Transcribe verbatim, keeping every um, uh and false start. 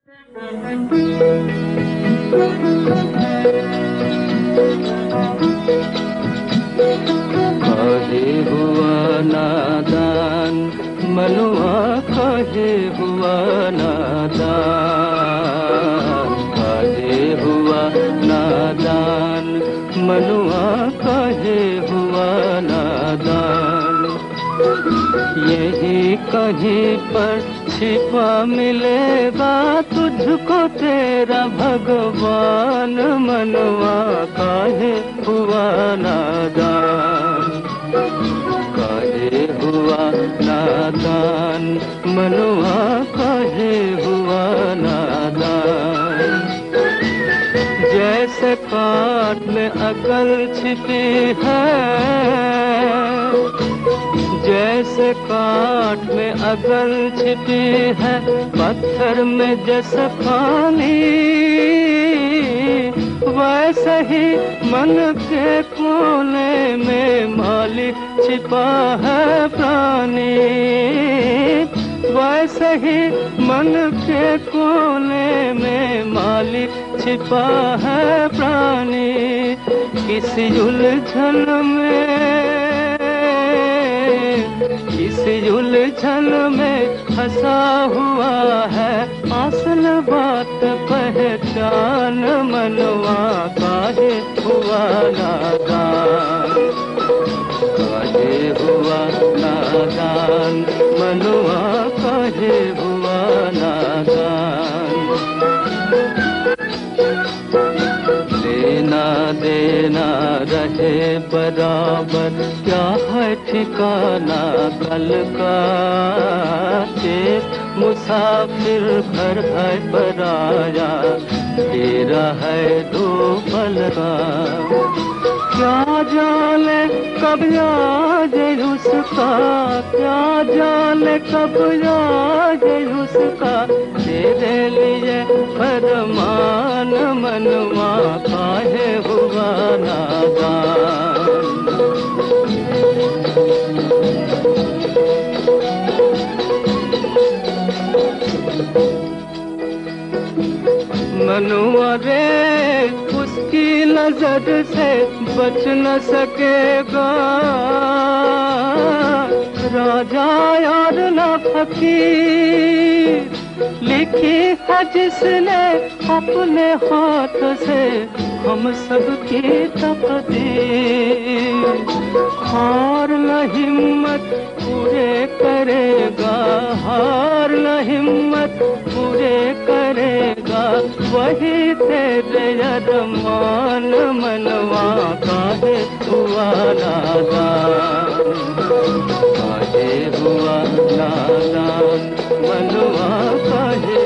काहे हुआ नादान मनुआ, काहे हुआ नादान, काहे हुआ नादान मनुआ, काहे हुआ नादान। यही कहीं पर छिपा मिलेगा तुझको तेरा भगवान, मनवा काहे हुआ नादान, काहे हुआ नादान मनवा, काहे हुआ नादान। जैसे काट में अकल छिपी है, जैसे काट में अकल छिपी है, पत्थर में जैसे पानी, वैसे ही मन के कोने में मालिक छिपा है प्राणी, वैसे ही मन के कोने में मालिक छिपा है प्राणी। किसी उलझन में, किसी उलझन में फंसा हुआ है, असल बात पहचान, मनवा काहे हुआ नादान, काहे हुआ नादान मनवा, काहे हुआ नादान। लेना देना रहे बराबर, क्या है ठिकाना कल का, एक मुसाफिर घर है पराया, तेरा है दो पल का। क्या जाने कब याद उसका, क्या जाने कब याद उसका, तेरे लिए फरमान, मनवा काहे हुआ नादान। मनुआ रे उसकी नजर से बच न सकेगा, राजा यार न फकीर, लिखी है जिसने अपने हाथ से हम सबकी तकदीर। हार न हिम्मत पूरे करेगा, हार न हिम्मत पूरे करेगा, वही तेरे अरमान, मनवा काहे हुआ नादान, काहे हुआ नादान मनवा, काहे